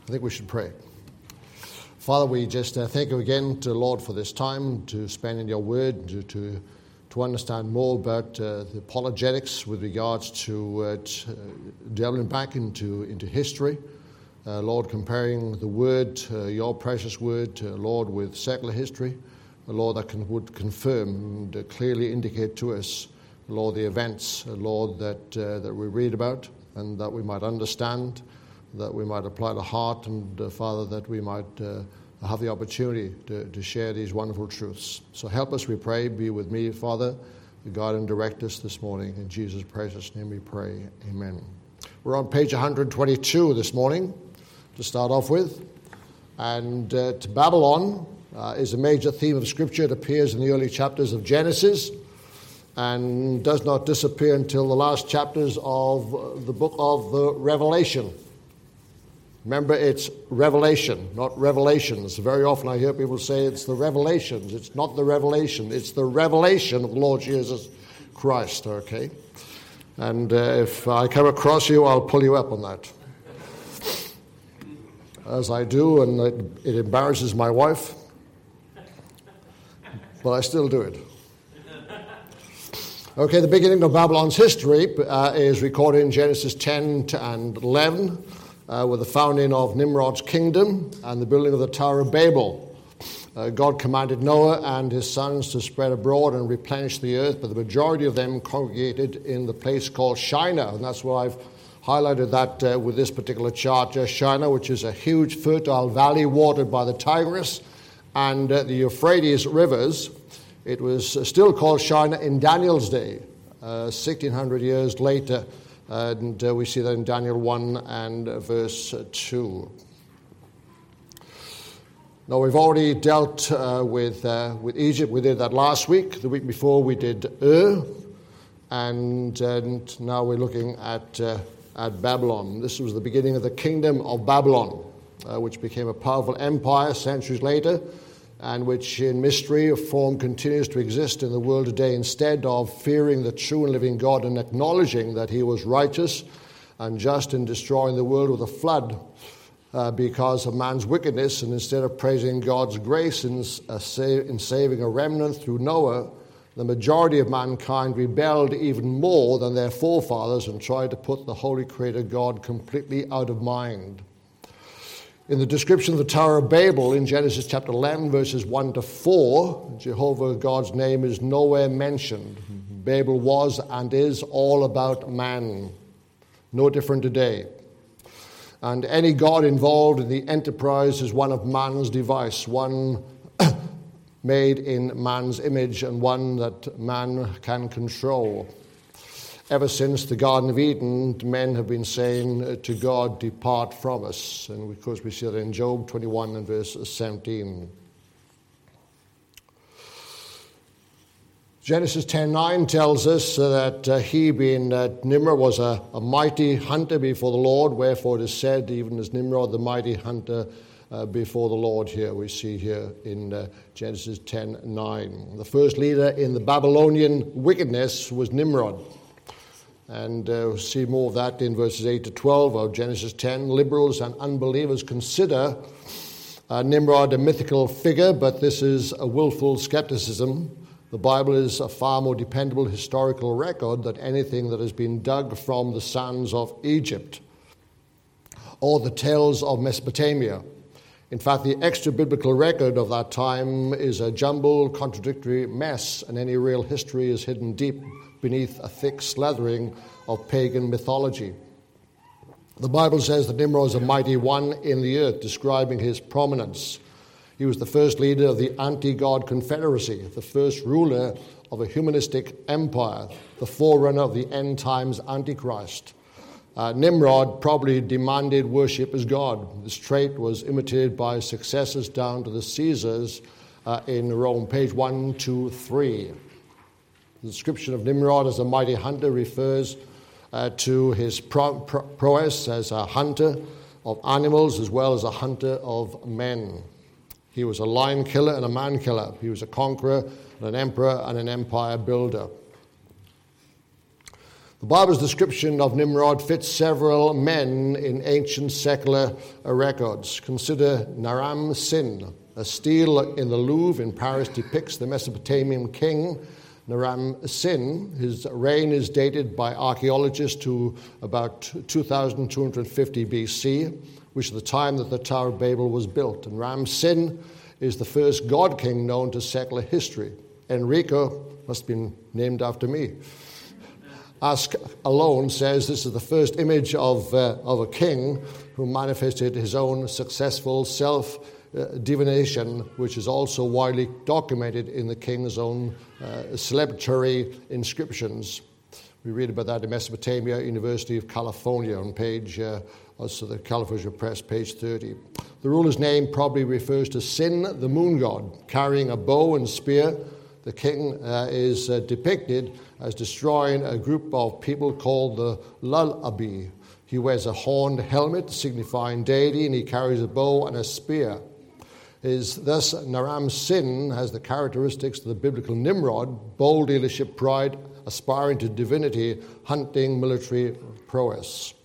I think we should pray. Father, we just thank you again, Lord, for this time to spend in your word, to understand more about the apologetics with regards to delving back into history. Lord, comparing the word, your precious word, Lord, with secular history. Lord, that would confirm and clearly indicate to us, Lord, the events, Lord, that we read about and that we might understand, that we might apply to heart, and Father, that we might have the opportunity to share these wonderful truths. So help us, we pray. Be with me, Father. Guide and direct us this morning. In Jesus' precious name we pray. Amen. We're on page 122 this morning to start off with. And Babylon is a major theme of Scripture. It appears in the early chapters of Genesis and does not disappear until the last chapters of the book of the Revelation. Remember, it's Revelation, not Revelations. Very often I hear people say it's the Revelations. It's not the Revelation. It's the revelation of the Lord Jesus Christ, okay? And if I come across you, I'll pull you up on that. As I do, and it embarrasses my wife, but I still do it. Okay, the beginning of Babylon's history is recorded in Genesis 10 and 11. With the founding of Nimrod's kingdom and the building of the Tower of Babel. God commanded Noah and his sons to spread abroad and replenish the earth, but the majority of them congregated in the place called Shinar, and that's why I've highlighted that with this particular chart, just Shinar, which is a huge fertile valley watered by the Tigris and the Euphrates rivers. It was still called Shinar in Daniel's day, 1600 years later. And we see that in Daniel 1 and verse 2. Now, we've already dealt with Egypt. We did that last week. The week before we did and now we're looking at Babylon. This was the beginning of the kingdom of Babylon, which became a powerful empire centuries later, and which in mystery of form continues to exist in the world today, instead of fearing the true and living God and acknowledging that he was righteous and just in destroying the world with a flood because of man's wickedness, and instead of praising God's grace in saving a remnant through Noah, the majority of mankind rebelled even more than their forefathers and tried to put the holy creator God completely out of mind. In the description of the Tower of Babel in Genesis chapter 11, verses 1 to 4, Jehovah God's name is nowhere mentioned. Babel was and is all about man. No different today. And any God involved in the enterprise is one of man's device, one made in man's image and one that man can control. Ever since the Garden of Eden, men have been saying to God, depart from us. And of course we see that in Job 21 and verse 17. Genesis 10:9 tells us that he, being Nimrod, was a mighty hunter before the Lord. Wherefore it is said, even as Nimrod, the mighty hunter before the Lord. Here we see here in Genesis 10:9. The first leader in the Babylonian wickedness was Nimrod. And we'll see more of that in verses 8 to 12 of Genesis 10. Liberals and unbelievers consider Nimrod a mythical figure, but this is a willful skepticism. The Bible is a far more dependable historical record than anything that has been dug from the sands of Egypt or the tales of Mesopotamia. In fact, the extra-biblical record of that time is a jumbled, contradictory mess, and any real history is hidden deep beneath a thick slathering of pagan mythology. The Bible says that Nimrod was a mighty one in the earth, describing his prominence. He was the first leader of the anti-God confederacy, the first ruler of a humanistic empire, the forerunner of the end times Antichrist. Nimrod probably demanded worship as God. This trait was imitated by successors down to the Caesars in Rome, page 123. The description of Nimrod as a mighty hunter refers to his prowess as a hunter of animals as well as a hunter of men. He was a lion killer and a man killer. He was a conqueror and an emperor and an empire builder. The Bible's description of Nimrod fits several men in ancient secular records. Consider Naram Sin. A stele in the Louvre in Paris depicts the Mesopotamian king Naram Sin. His reign is dated by archaeologists to about 2250 BC, which is the time that the Tower of Babel was built. And Ram Sin is the first god king known to secular history. Enrico must have been named after me. Ask alone says this is the first image of a king who manifested his own successful self-divination, which is also widely documented in the king's own celebratory inscriptions. We read about that in Mesopotamia, University of California, on page, also the California Press, page 30. The ruler's name probably refers to Sin, the moon god, carrying a bow and spear. The king is depicted as destroying a group of people called the Lullaby. He wears a horned helmet signifying deity, and he carries a bow and a spear. Thus, Naram Sin has the characteristics of the biblical Nimrod: bold leadership, pride, aspiring to divinity, hunting, military prowess.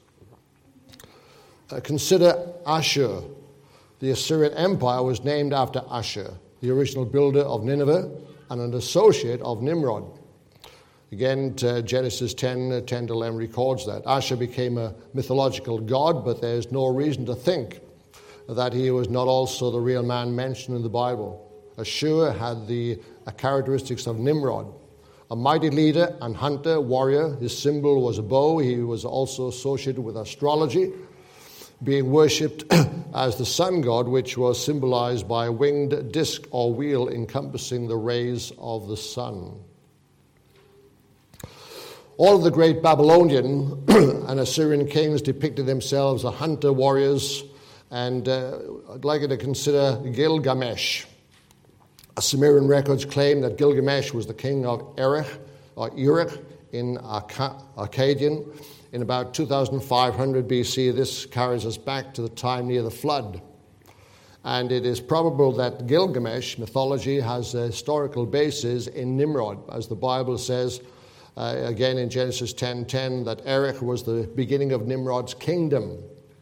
Consider Ashur. The Assyrian Empire was named after Ashur, the original builder of Nineveh and an associate of Nimrod. Again, Genesis 10:10-11 records that. Ashur became a mythological god, but there's no reason to think that he was not also the real man mentioned in the Bible. Ashur had the characteristics of Nimrod. A mighty leader and hunter, warrior. His symbol was a bow. He was also associated with astrology, being worshipped as the sun god, which was symbolized by a winged disc or wheel encompassing the rays of the sun. All of the great Babylonian and Assyrian kings depicted themselves as hunter warriors, and I'd like you to consider Gilgamesh. Sumerian records claim that Gilgamesh was the king of Erech in Akkadian. In about 2500 BC, this carries us back to the time near the flood. And it is probable that Gilgamesh mythology has a historical basis in Nimrod, as the Bible says, again in Genesis 10:10, that Erech was the beginning of Nimrod's kingdom.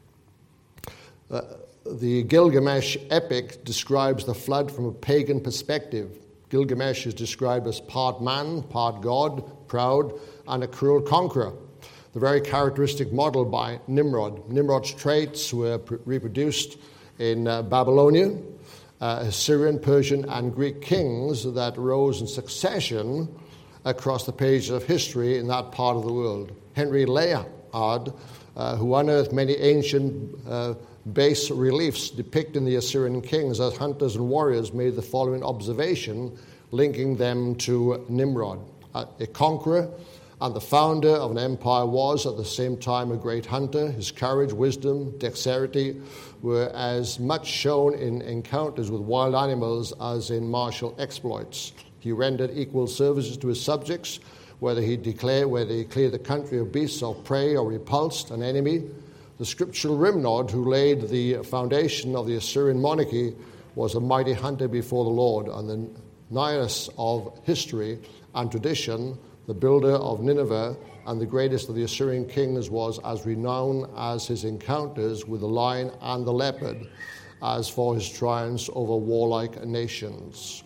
The Gilgamesh epic describes the flood from a pagan perspective. Gilgamesh is described as part man, part god, proud, and a cruel conqueror. The very characteristic model by Nimrod. Nimrod's traits were reproduced in Babylonian, Assyrian, Persian, and Greek kings that rose in succession across the pages of history in that part of the world. Henry Layard, who unearthed many ancient bas reliefs depicting the Assyrian kings as hunters and warriors, made the following observation linking them to Nimrod. A conqueror and the founder of an empire was at the same time a great hunter. His courage, wisdom, dexterity were as much shown in encounters with wild animals as in martial exploits. He rendered equal services to his subjects, whether he cleared the country of beasts of prey or repulsed an enemy. The scriptural Nimrod, who laid the foundation of the Assyrian monarchy, was a mighty hunter before the Lord, and the Nihilus of history and tradition, the builder of Nineveh and the greatest of the Assyrian kings, was as renowned as his encounters with the lion and the leopard, as for his triumphs over warlike nations.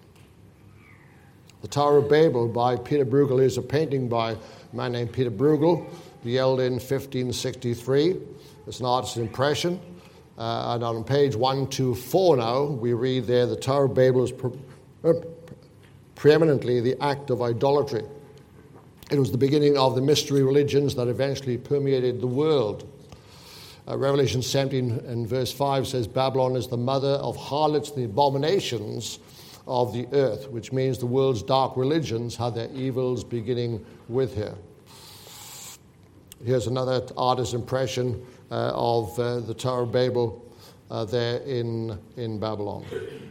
The Tower of Babel by Peter Bruegel is a painting by a man named Peter Bruegel, yelled in 1563. It's an artist's impression. And on page 124 now, we read there, the Tower of Babel is preeminently the act of idolatry. It was the beginning of the mystery religions that eventually permeated the world. Revelation 17 and verse 5 says, Babylon is the mother of harlots and the abominations of the earth, which means the world's dark religions had their evils beginning with her. Here's another artist's impression of the Tower of Babel there in Babylon.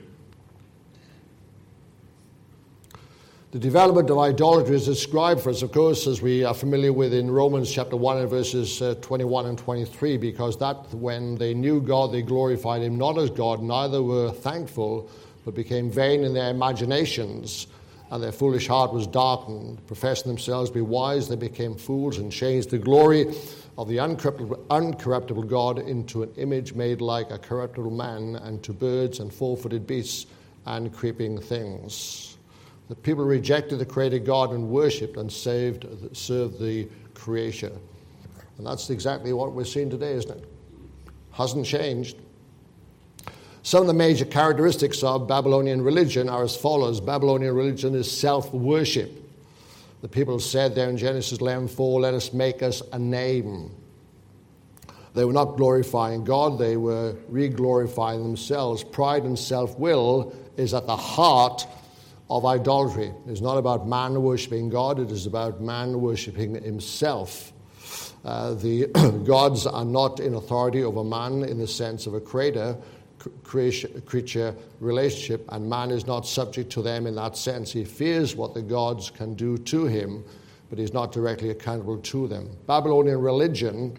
The development of idolatry is described for us, of course, as we are familiar with in Romans chapter 1 and verses 21 and 23, because that when they knew God, they glorified him not as God, neither were thankful, but became vain in their imaginations, and their foolish heart was darkened. Professing themselves to be wise, they became fools and changed the glory of the uncorruptible God into an image made like a corruptible man, and to birds and four-footed beasts and creeping things. The people rejected the created God and worshipped and served the creator. And that's exactly what we're seeing today, isn't it? Hasn't changed. Some of the major characteristics of Babylonian religion are as follows. Babylonian religion is self-worship. The people said there in Genesis 11:4, let us make us a name. They were not glorifying God, they were re-glorifying themselves. Pride and self-will is at the heart of idolatry. It's not about man worshipping God, it is about man worshipping himself. The gods are not in authority over man in the sense of a creature relationship, and man is not subject to them in that sense. He fears what the gods can do to him, but he's not directly accountable to them. Babylonian religion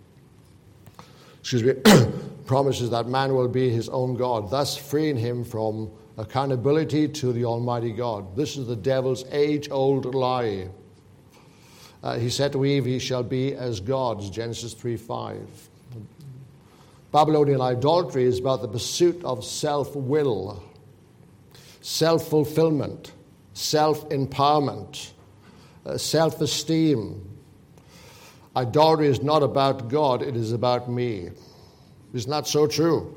promises that man will be his own God, thus freeing him from accountability to the Almighty God. This is the devil's age-old lie. He said to Eve, he shall be as gods, Genesis 3:5. Babylonian idolatry is about the pursuit of self-will, self-fulfillment, self-empowerment, self-esteem. Idolatry is not about God, it is about me. Isn't that so true?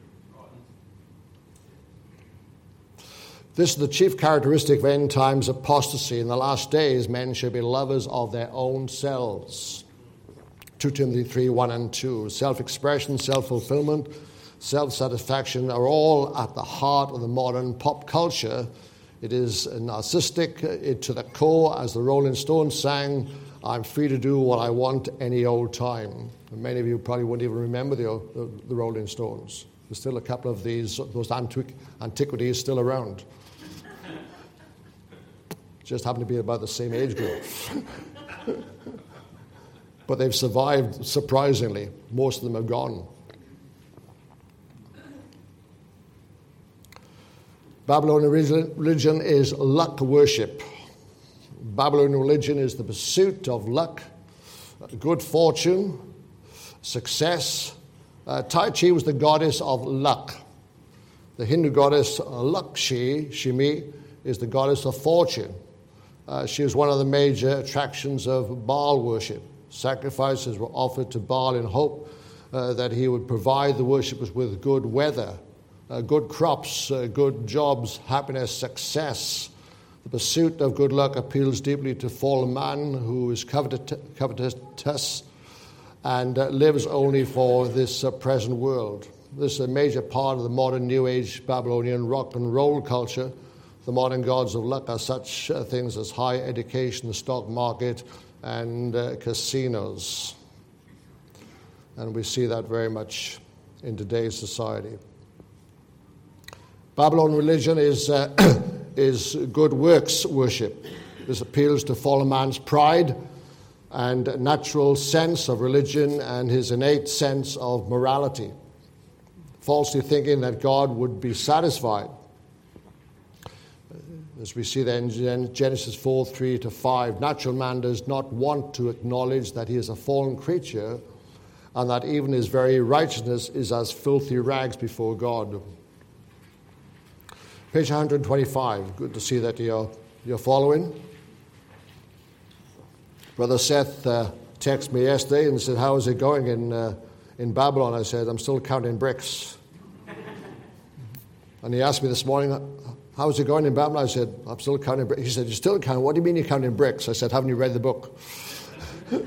This is the chief characteristic of end times apostasy. In the last days, men shall be lovers of their own selves. 2 Timothy 3:1 and 2. Self-expression, self-fulfillment, self-satisfaction are all at the heart of the modern pop culture. It is narcissistic to the core, as the Rolling Stones sang, I'm free to do what I want any old time. And many of you probably wouldn't even remember the Rolling Stones. There's still a couple of those antiquities still around. Just happen to be about the same age group. But they've survived surprisingly. Most of them are gone. Babylonian religion is luck worship. Babylonian religion is the pursuit of luck, good fortune, success. Tai Chi was the goddess of luck. The Hindu goddess Lakshmi is the goddess of fortune. She was one of the major attractions of Baal worship. Sacrifices were offered to Baal in hope that he would provide the worshippers with good weather, good crops, good jobs, happiness, success. The pursuit of good luck appeals deeply to fallen man who is covetous and lives only for this present world. This is a major part of the modern New Age Babylonian rock and roll culture. The modern gods of luck are such things as higher education, the stock market, and casinos. And we see that very much in today's society. Babylonian religion is good works worship. This appeals to fallen man's pride and natural sense of religion and his innate sense of morality, falsely thinking that God would be satisfied. As we see then in Genesis 4:3-5, natural man does not want to acknowledge that he is a fallen creature and that even his very righteousness is as filthy rags before God. Page 125. Good to see that you're following. Brother Seth texted me yesterday and said, how is it going in Babylon? I said, I'm still counting bricks. And he asked me this morning, how is it going in Babylon? I said, I'm still counting bricks. He said, you're still counting? What do you mean you're counting bricks? I said, haven't you read the book? The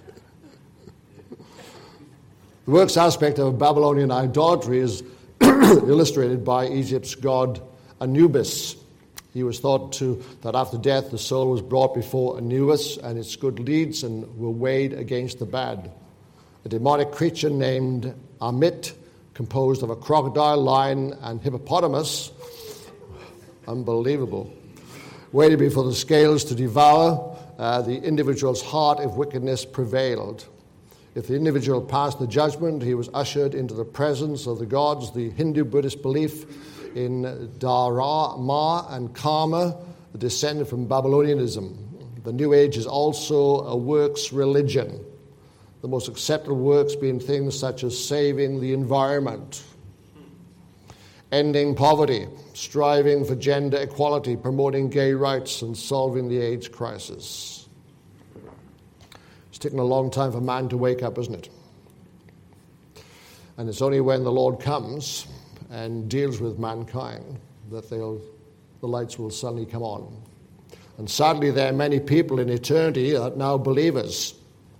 works aspect of Babylonian idolatry is illustrated by Egypt's god Anubis. He was thought that after death the soul was brought before Anubis and its good deeds and were weighed against the bad. A demonic creature named Amit, composed of a crocodile, lion, and hippopotamus, unbelievable, waited before the scales to devour the individual's heart if wickedness prevailed. If the individual passed the judgment, he was ushered into the presence of the gods. The Hindu-Buddhist belief in Dharma and Karma descended from Babylonianism. The New Age is also a works religion, the most acceptable works being things such as saving the environment, ending poverty, striving for gender equality, promoting gay rights, and solving the AIDS crisis. It's taken a long time for man to wake up, isn't it? And it's only when the Lord comes and deals with mankind that the lights will suddenly come on. And sadly, there are many people in eternity that are now believers,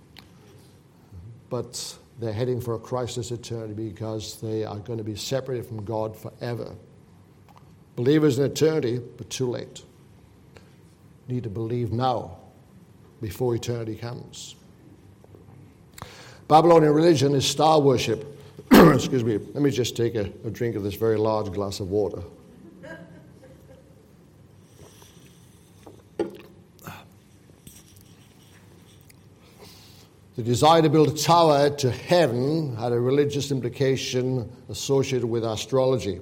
but they're heading for a Christless eternity because they are going to be separated from God forever. Believers in eternity, but too late. Need to believe now before eternity comes. Babylonian religion is star worship. Excuse me. Let me just take a drink of this very large glass of water. The desire to build a tower to heaven had a religious implication associated with astrology.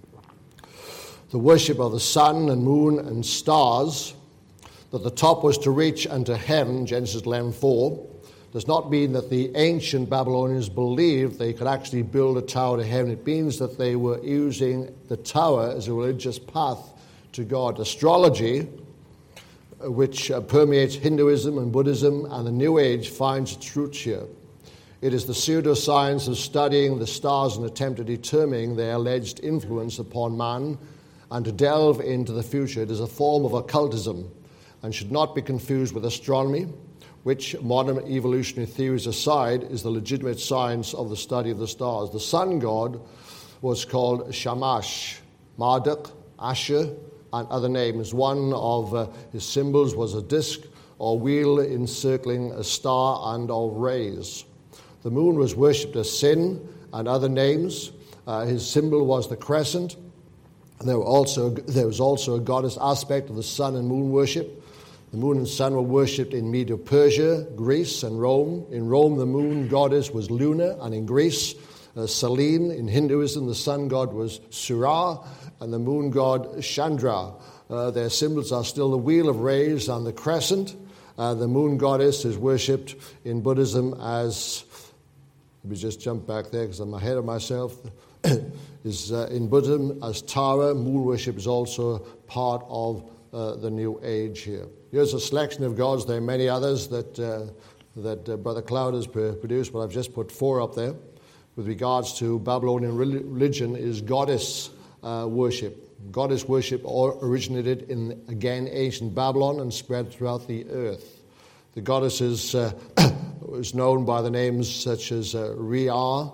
The worship of the sun and moon and stars, that the top was to reach unto heaven, Genesis 11:4, does not mean that the ancient Babylonians believed they could actually build a tower to heaven. It means that they were using the tower as a religious path to God. Astrology, which permeates Hinduism and Buddhism and the New Age, finds its roots here. It is the pseudoscience of studying the stars in an attempt at determining their alleged influence upon man and to delve into the future. It is a form of occultism and should not be confused with astronomy, which, modern evolutionary theories aside, is the legitimate science of the study of the stars. The sun god was called Shamash, Marduk, Asher, and other names. One of his symbols was a disc or wheel encircling a star and of rays. The moon was worshipped as Sin and other names. His symbol was the crescent. There was also a goddess aspect of the sun and moon worship. The moon and sun were worshipped in Medo-Persia, Greece, and Rome. In Rome, the moon goddess was Luna, and in Greece, Selene. In Hinduism, the sun god was Surya, and the moon god Chandra. Their symbols are still the wheel of rays and the crescent. The moon goddess is worshipped in Buddhism as, let me just jump back there because I'm ahead of myself, is in Buddhism as Tara. Moon worship is also part of the New Age here. Here's a selection of gods. There are many others that Brother Cloud has produced, but I've just put 4 up there. With regards to Babylonian religion is goddess worship. Goddess worship originated in, again, ancient Babylon and spread throughout the earth. The goddesses was known by the names such as Rhea,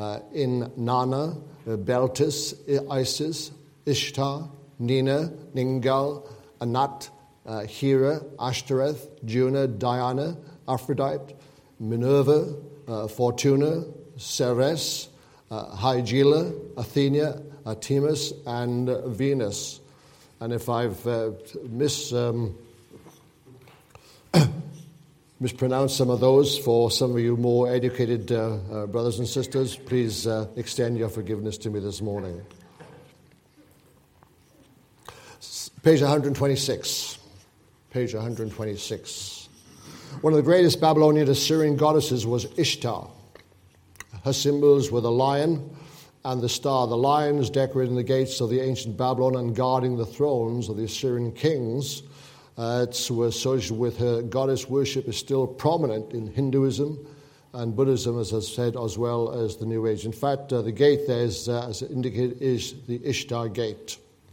Inanna, Beltis, Isis, Ishtar, Nina, Ningal, Anat, Hera, Ashtoreth, Juno, Diana, Aphrodite, Minerva, Fortuna, Ceres, Hygela, Athena, Artemis, and Venus. And if I've mispronounced some of those for some of you more educated brothers and sisters, please extend your forgiveness to me this morning. Page 126. Page 126. One of the greatest Babylonian Assyrian goddesses was Ishtar. Her symbols were the lion and the star. The lions decorating the gates of the ancient Babylon and guarding the thrones of the Assyrian kings. It's associated with her goddess worship is still prominent in Hinduism and Buddhism, as I said, as well as the New Age. In fact, the gate there, as indicated, is the Ishtar Gate.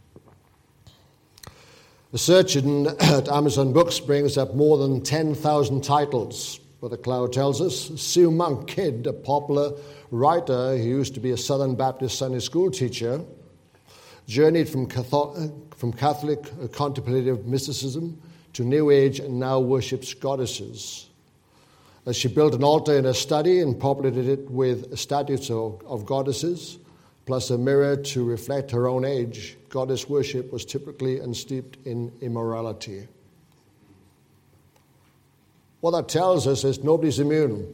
A search at Amazon Books brings up more than 10,000 titles. Brother Cloud tells us. Sue Monk Kidd, a popular writer who used to be a Southern Baptist Sunday school teacher, journeyed from Catholic contemplative mysticism to New Age and now worships goddesses. As she built an altar in her study and populated it with statues of goddesses, plus a mirror to reflect her own age, goddess worship was typically and steeped in immorality. What that tells us is nobody's immune.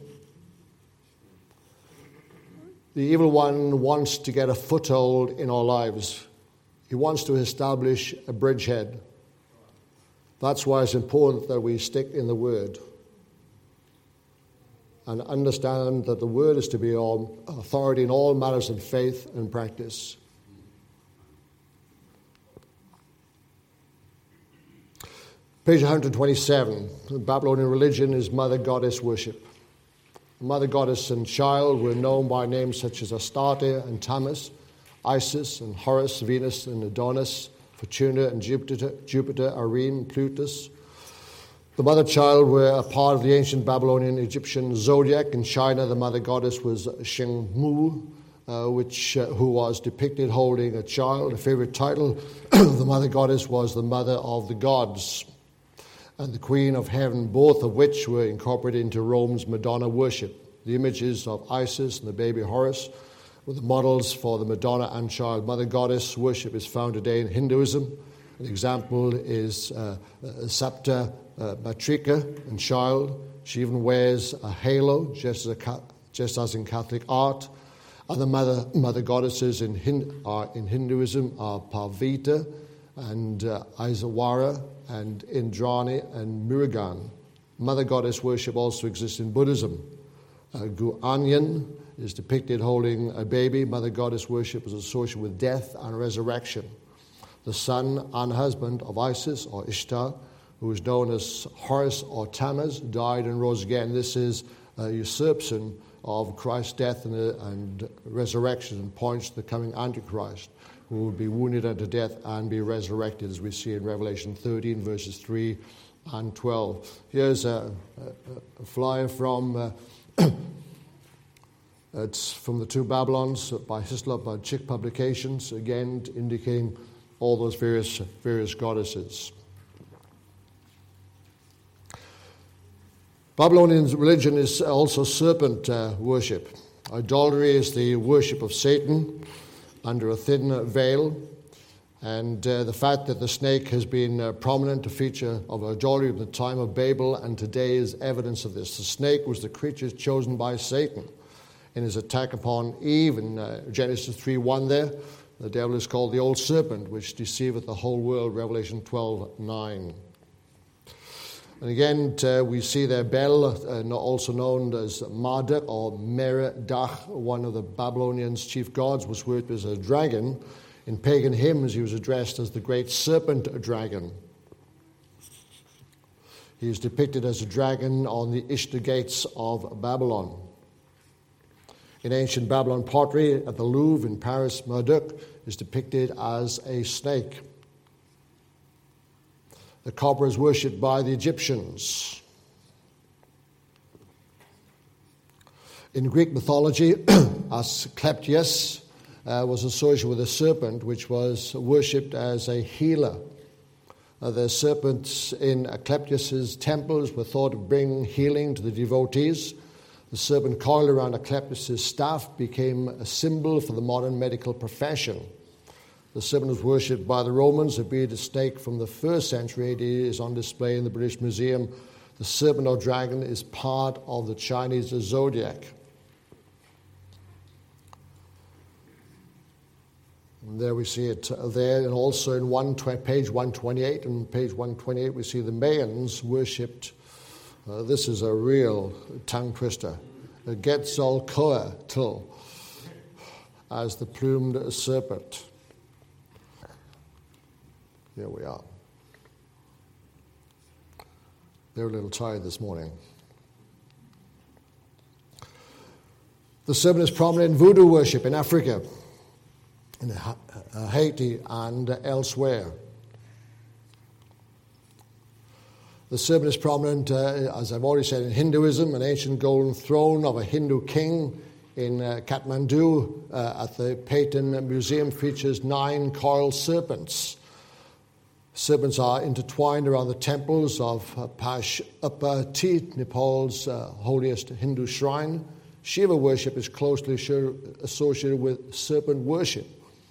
The evil one wants to get a foothold in our lives. He wants to establish a bridgehead. That's why it's important that we stick in the Word and understand that the Word is to be our authority in all matters of faith and practice. Page 127. Babylonian religion is mother goddess worship. Mother goddess and child were known by names such as Astarte and Tammuz, Isis and Horus, Venus and Adonis, Fortuna and Jupiter, Arim, Plutus. The mother child were a part of the ancient Babylonian Egyptian zodiac. In China, the mother goddess was Shengmu, who was depicted holding a child. A favorite title of the mother goddess was the mother of the gods and the Queen of Heaven, both of which were incorporated into Rome's Madonna worship. The images of Isis and the baby Horus were the models for the Madonna and child. Mother goddess worship is found today in Hinduism. An example is Sapta Matrika and child. She even wears a halo, just as in Catholic art. Other mother goddesses in Hinduism are Parvati and Isawara and Indrani and Murugan. Mother goddess worship also exists in Buddhism. Guanyin is depicted holding a baby. Mother goddess worship is associated with death and resurrection. The son and husband of Isis or Ishtar, who is known as Horus or Tammuz, died and rose again. This is a usurpation of Christ's death and resurrection, and points to the coming Antichrist, who will be wounded unto death and be resurrected, as we see in Revelation 13, verses 3 and 12. Here's a flyer from it's from the Two Babylons by Hislop by Chick Publications, again indicating all those various goddesses. Babylonian religion is also serpent worship. Idolatry is the worship of Satan under a thin veil, and the fact that the snake has been prominent, a feature of idolatry at the time of Babel, and today is evidence of this. The snake was the creature chosen by Satan in his attack upon Eve in Genesis 3:1 there. The devil is called the old serpent, which deceiveth the whole world, Revelation 12:9. And again, we see there Bel, also known as Marduk or Merodach, one of the Babylonians' chief gods, was worshipped as a dragon. In pagan hymns, he was addressed as the great serpent dragon. He is depicted as a dragon on the Ishtar gates of Babylon. In ancient Babylon pottery at the Louvre in Paris, Marduk is depicted as a snake. The copper is worshipped by the Egyptians. In Greek mythology, Asclepius was associated with a serpent which was worshipped as a healer. The serpents in Asclepius' temples were thought to bring healing to the devotees. The serpent coiled around Asclepius' staff became a symbol for the modern medical profession. The serpent was worshipped by the Romans. A bearded snake from the 1st century AD is on display in the British Museum. The serpent or dragon is part of the Chinese zodiac. And there we see it there, and also in page 128. And page 128 we see the Mayans worshipped. This is a real tongue twister. Quetzalcoatl as the plumed serpent. Here we are. They're a little tired this morning. The serpent is prominent in voodoo worship in Africa, in Haiti, and elsewhere. The serpent is prominent, as I've already said, in Hinduism. An ancient golden throne of a Hindu king in Kathmandu at the Payton Museum features 9 coiled serpents. Serpents are intertwined around the temples of Pashupati, Nepal's holiest Hindu shrine. Shiva worship is closely associated with serpent worship.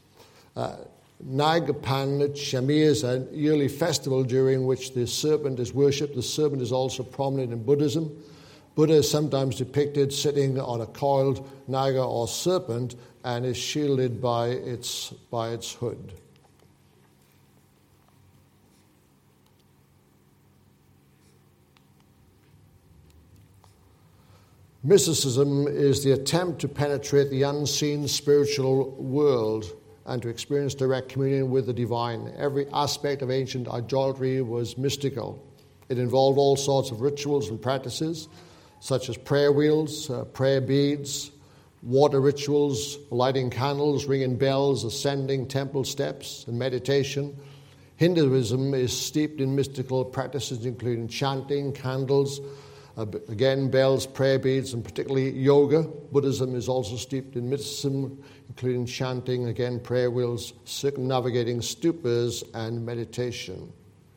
Nag Panchami is a yearly festival during which the serpent is worshipped. The serpent is also prominent in Buddhism. Buddha is sometimes depicted sitting on a coiled naga or serpent and is shielded by its hood. Mysticism is the attempt to penetrate the unseen spiritual world and to experience direct communion with the divine. Every aspect of ancient idolatry was mystical. It involved all sorts of rituals and practices, such as prayer wheels, prayer beads, water rituals, lighting candles, ringing bells, ascending temple steps, and meditation. Hinduism is steeped in mystical practices, including chanting, candles, again, bells, prayer beads, and particularly yoga. Buddhism is also steeped in mysticism, including chanting, again, prayer wheels, circumnavigating stupas, and meditation.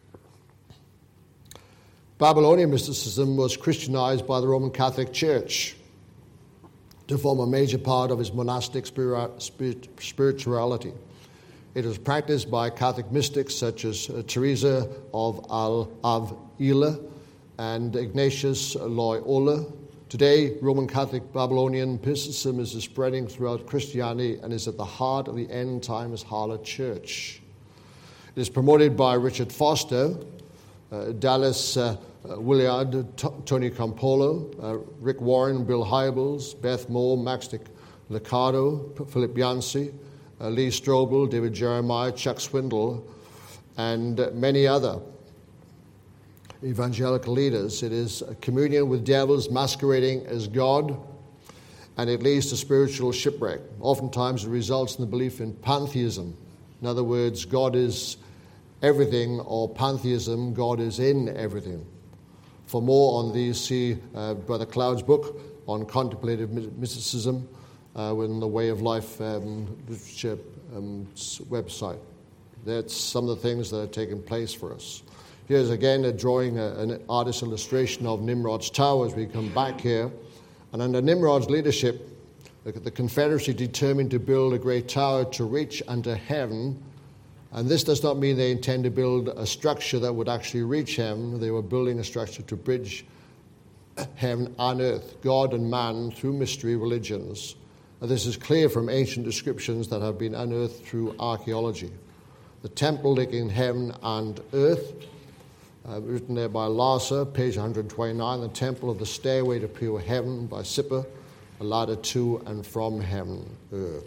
Babylonian mysticism was Christianized by the Roman Catholic Church to form a major part of its monastic spirituality. It was practiced by Catholic mystics such as Teresa of Avila and Ignatius Loyola. Today, Roman Catholic Babylonian mysticism is spreading throughout Christianity and is at the heart of the end times harlot church. It is promoted by Richard Foster, Dallas Willard, Tony Campolo, Rick Warren, Bill Hybels, Beth Moore, Max Lucado, Philip Yancey, Lee Strobel, David Jeremiah, Chuck Swindoll, and many other evangelical leaders. It is a communion with devils masquerading as God, and it leads to spiritual shipwreck. Oftentimes it results in the belief in pantheism. In other words, God is everything, or pantheism, God is in everything. For more on these, see Brother Cloud's book on contemplative mysticism within the Way of Life literature website. That's some of the things that are taking place for us. Here's again a drawing, an artist's illustration of Nimrod's tower as we come back here. And under Nimrod's leadership, the Confederacy determined to build a great tower to reach unto heaven. And this does not mean they intend to build a structure that would actually reach heaven. They were building a structure to bridge heaven and earth, God and man, through mystery religions. And this is clear from ancient descriptions that have been unearthed through archaeology. The temple linking heaven and earth, written there by Larsa, page 129, the temple of the stairway to pure heaven by Sipper, a ladder to and from heaven, earth.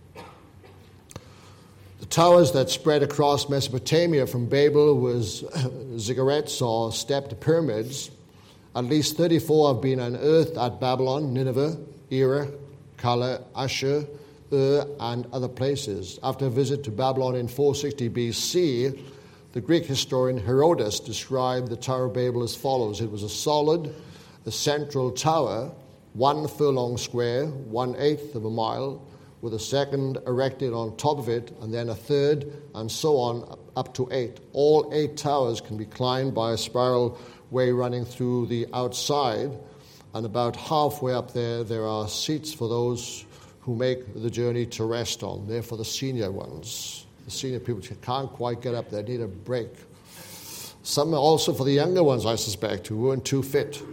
The towers that spread across Mesopotamia from Babel was ziggurats or stepped pyramids. At least 34 have been unearthed at Babylon, Nineveh, Erech, Calah, Ashur, and other places. After a visit to Babylon in 460 BC, the Greek historian Herodotus described the Tower of Babel as follows. It was a solid, a central tower, 1 furlong square, 1/8 of a mile, with a second erected on top of it, and then a third, and so on, up to 8. All 8 towers can be climbed by a spiral way running through the outside, and about halfway up there are seats for those who make the journey to rest on. They're for the senior ones. The senior people can't quite get up there, need a break. Some are also for the younger ones, I suspect, who weren't too fit.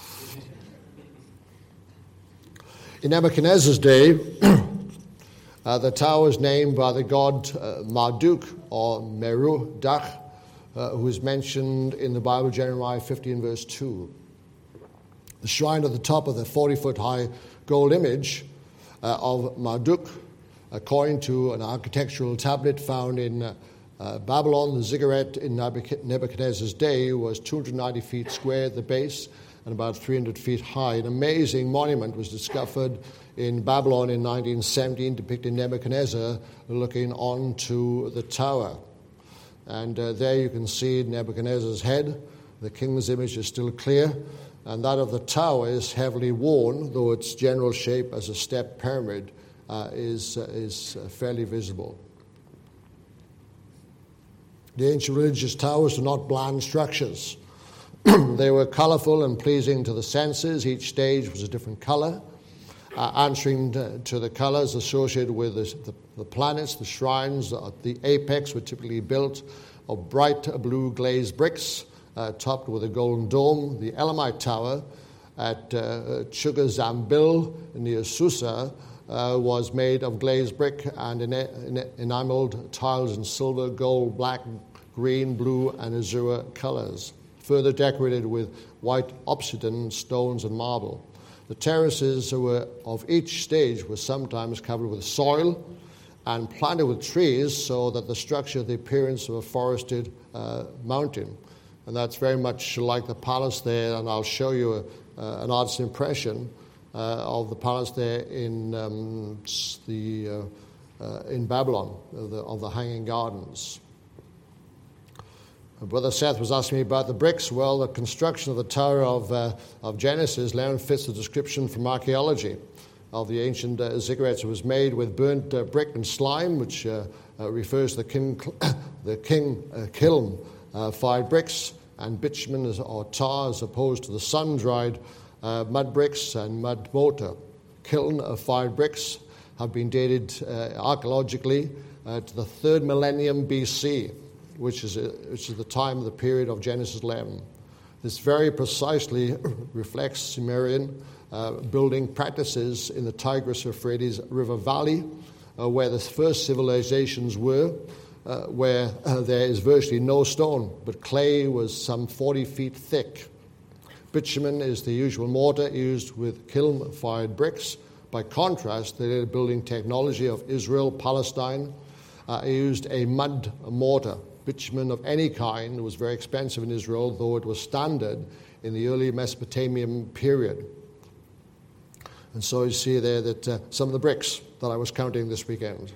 In Nebuchadnezzar's day, the tower was named by the god Marduk, or Merodach, who is mentioned in the Bible, Jeremiah 15, verse 2. The shrine at the top of the 40-foot-high gold image of Marduk, according to an architectural tablet found in Babylon, the ziggurat in Nebuchadnezzar's day was 290 feet square at the base and about 300 feet high. An amazing monument was discovered in Babylon in 1917, depicting Nebuchadnezzar looking onto the tower. And there you can see Nebuchadnezzar's head. The king's image is still clear, and that of the tower is heavily worn, though its general shape as a step pyramid is fairly visible. The ancient religious towers were not bland structures. They were colorful and pleasing to the senses. Each stage was a different color, answering to the colors associated with the planets. The shrines at the apex were typically built of bright blue glazed bricks, topped with a golden dome. The Elamite Tower at Chugazambil near Susa was made of glazed brick and enameled tiles in silver, gold, black, green, blue, and azure colors, further decorated with white obsidian stones and marble. The terraces of each stage were sometimes covered with soil and planted with trees so that the structure had the appearance of a forested mountain. And that's very much like the palace there, and I'll show you an artist's impression of the palace there in Babylon, of the Hanging Gardens. Brother Seth was asking me about the bricks. Well, the construction of the Tower of Genesis, Leonard, fits the description from archaeology of the ancient ziggurats. It was made with burnt brick and slime, which refers to the kiln-fired bricks, and bitumen or tar, as opposed to the sun-dried mud bricks and mud mortar. Kiln-fired bricks have been dated archaeologically to the 3rd millennium BC, which is the time of the period of Genesis 11. This very precisely reflects Sumerian building practices in the Tigris-Euphrates River Valley, where the first civilizations were, where there is virtually no stone, but clay was some 40 feet thick. Bitumen is the usual mortar used with kiln-fired bricks. By contrast, the building technology of Israel, Palestine, used a mud mortar. Bitumen of any kind was very expensive in Israel, though it was standard in the early Mesopotamian period. And so you see there that some of the bricks that I was counting this weekend.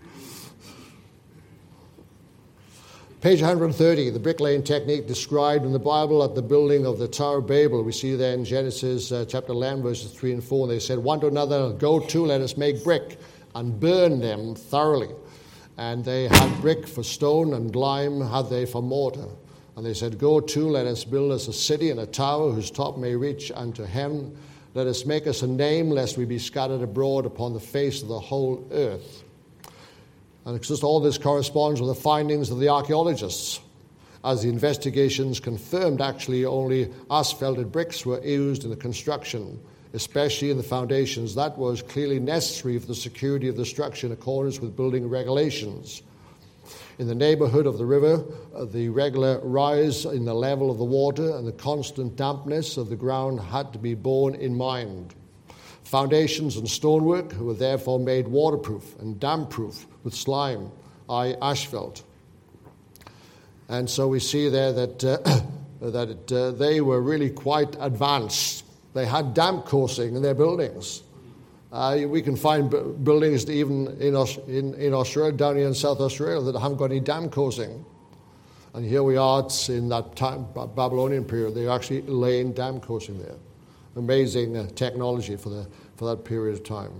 Page 130, the bricklaying technique described in the Bible at the building of the Tower of Babel. We see there in Genesis chapter 11, verses 3 and 4. And they said, one to another, go to, let us make brick and burn them thoroughly. And they had brick for stone, and lime had they for mortar. And they said, go to, let us build us a city and a tower whose top may reach unto heaven. Let us make us a name, lest we be scattered abroad upon the face of the whole earth. And it's just all this corresponds with the findings of the archaeologists, as the investigations confirmed actually only asphalted bricks were used in the construction, especially in the foundations. That was clearly necessary for the security of the structure in accordance with building regulations. In the neighborhood of the river, the regular rise in the level of the water and the constant dampness of the ground had to be borne in mind. Foundations and stonework were therefore made waterproof and damp-proof with slime, asphalt. And so we see there that they were really quite advanced. They had damp coursing in their buildings. We can find buildings even in Australia, down here in South Australia, that haven't got any damp coursing. And here we are in that time, Babylonian period. They're actually laying damp coursing there. Amazing technology for that period of time.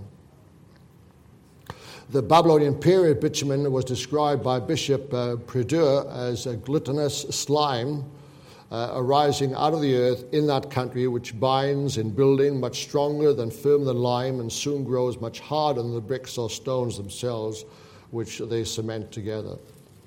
The Babylonian period, bitumen was described by Bishop Perdue as a glutinous slime arising out of the earth in that country, which binds in building much stronger than firmer than lime, and soon grows much harder than the bricks or stones themselves, which they cement together.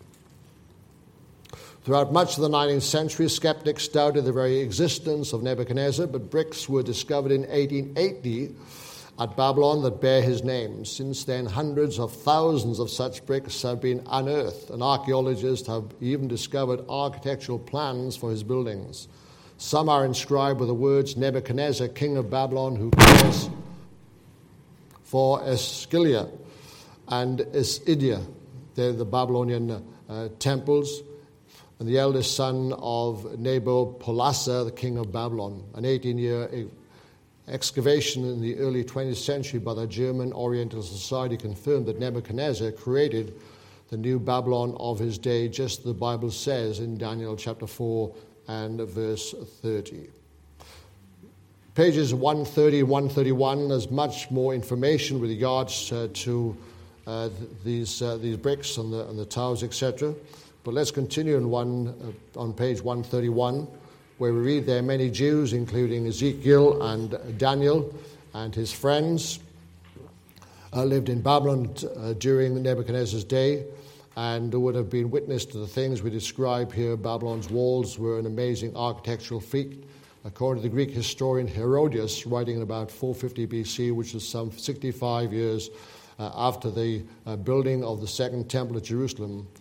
Throughout much of the 19th century, skeptics doubted the very existence of Nebuchadnezzar, but bricks were discovered in 1880 at Babylon that bear his name. Since then, hundreds of thousands of such bricks have been unearthed, and archaeologists have even discovered architectural plans for his buildings. Some are inscribed with the words, Nebuchadnezzar, king of Babylon, who cares for Esquilia and Isidia. They're the Babylonian temples, and the eldest son of Nabopolassar, the king of Babylon. An 18-year excavation in the early 20th century by the German Oriental Society confirmed that Nebuchadnezzar created the new Babylon of his day, just as the Bible says in Daniel chapter 4 and verse 30. Pages 130 and 131, there's much more information with regards to these bricks and the towers, etc. But let's continue on page 131, where we read there many Jews, including Ezekiel and Daniel and his friends, lived in Babylon during Nebuchadnezzar's day, and would have been witness to the things we describe here. Babylon's walls were an amazing architectural feat. According to the Greek historian Herodotus, writing in about 450 BC, which is some 65 years after the building of the Second Temple at Jerusalem,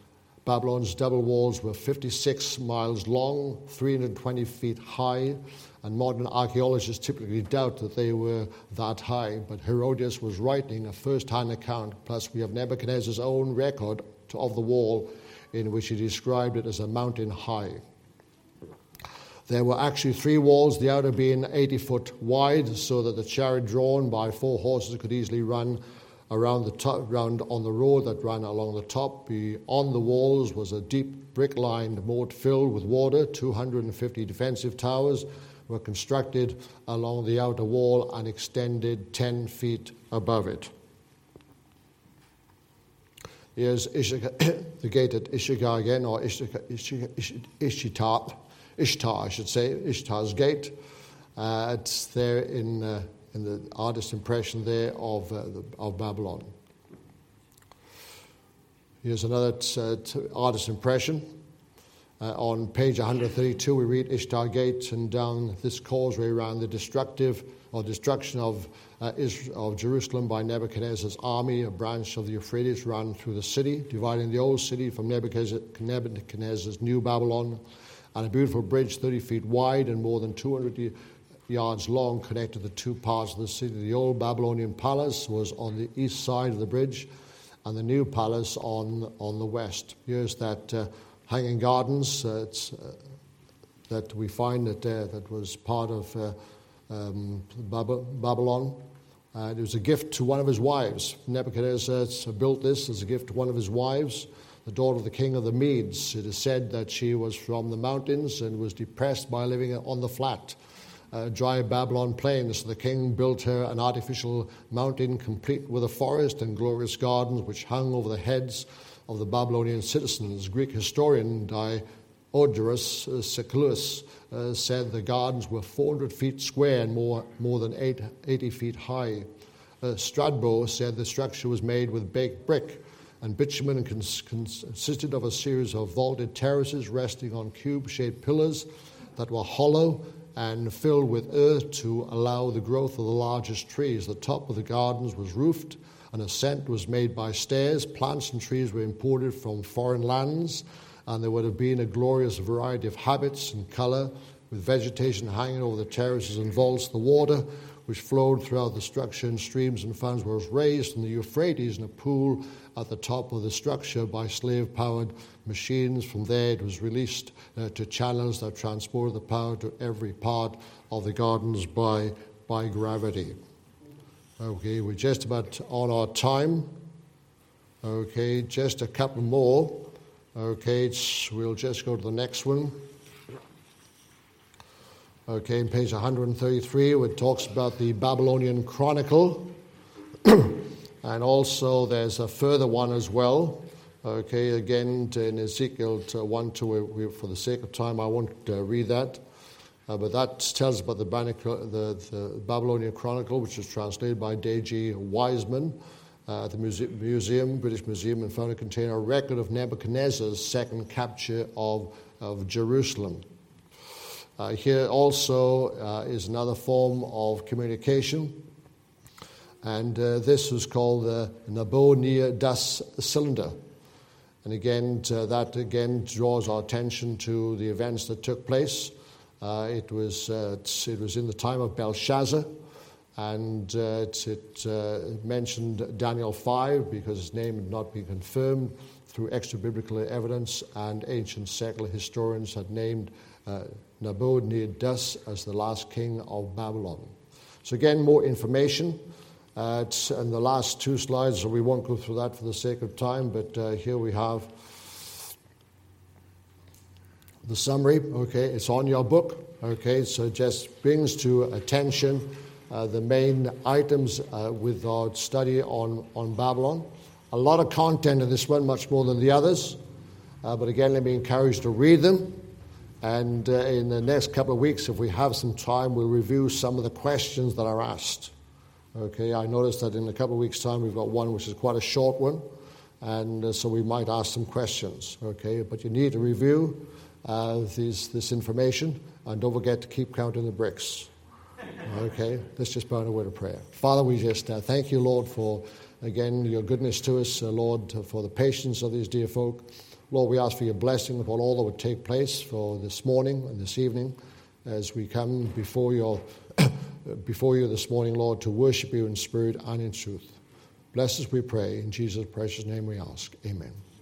Babylon's double walls were 56 miles long, 320 feet high, and modern archaeologists typically doubt that they were that high. But Herodotus was writing a first-hand account, plus we have Nebuchadnezzar's own record of the wall in which he described it as a mountain high. There were actually 3 walls, the outer being 80 foot wide, so that the chariot drawn by 4 horses could easily run around the top, round on the road that ran along the top. Beyond the walls was a deep brick-lined moat filled with water. 250 defensive towers were constructed along the outer wall and extended 10 feet above it. Here's the gate at Ishtar again, or Ishtar, I should say, Ishtar's gate. It's there in the artist's impression there of Babylon. Here's another artist's impression. On page 132, we read Ishtar Gate, and down this causeway ran the destruction of Jerusalem by Nebuchadnezzar's army. A branch of the Euphrates ran through the city, dividing the old city from Nebuchadnezzar's new Babylon, and a beautiful bridge 30 feet wide and more than 200 yards long connected the 2 parts of the city. The old Babylonian palace was on the east side of the bridge, and the new palace on the west. Here's that Hanging Gardens that we find that was part of Babylon. It was a gift to one of his wives. Nebuchadnezzar built this as a gift to one of his wives, the daughter of the king of the Medes. It is said that she was from the mountains and was depressed by living on the flat, dry Babylon plains. So the king built her an artificial mountain complete with a forest and glorious gardens which hung over the heads of the Babylonian citizens. Greek historian Diodorus Siculus said the gardens were 400 feet square and more than 80 feet high. Strabo said the structure was made with baked brick and bitumen and consisted of a series of vaulted terraces resting on cube-shaped pillars that were hollow and filled with earth to allow the growth of the largest trees. The top of the gardens was roofed. An ascent was made by stairs. Plants and trees were imported from foreign lands, and there would have been a glorious variety of habits and color, with vegetation hanging over the terraces and vaults. The water, which flowed throughout the structure in streams and fountains, was raised from the Euphrates in a pool at the top of the structure by slave-powered machines. From there it was released to channels that transported the power to every part of the gardens by gravity. Okay, we're just about on our time. Okay, just a couple more. Okay, we'll just go to the next one. Okay, on page 133, it talks about the Babylonian Chronicle. And also there's a further one as well. Okay, again in Ezekiel 1:2, for the sake of time, I won't read that. But that tells about the Babylonian Chronicle, which was translated by D.G. Wiseman at the British Museum, and found it contained a record of Nebuchadnezzar's second capture of Jerusalem. Here also is another form of communication, and this was called the Nabonidus cylinder. And again, that draws our attention to the events that took place. It was in the time of Belshazzar, and it mentioned Daniel 5 because his name had not been confirmed through extra-biblical evidence, and ancient secular historians had named Nabonidus as the last king of Babylon. So again, more information. And the last 2 slides, so we won't go through that for the sake of time, but here we have the summary. Okay, it's on your book. Okay, so it just brings to attention the main items with our study on Babylon. A lot of content in this one, much more than the others. But again, let me encourage you to read them. And in the next couple of weeks, if we have some time, we'll review some of the questions that are asked. Okay, I noticed that in a couple of weeks' time, we've got one which is quite a short one. And so we might ask some questions. Okay, but you need to review this information, and don't forget to keep counting the bricks. Okay, let's just bow in a word of prayer. Father, we just thank you, Lord, for, again, your goodness to us, Lord, for the patience of these dear folk Lord, we ask for your blessing upon all that would take place for this morning and this evening as we come before you this morning, Lord, to worship you in spirit and in truth. Bless us, we pray. In Jesus' precious name we ask. Amen.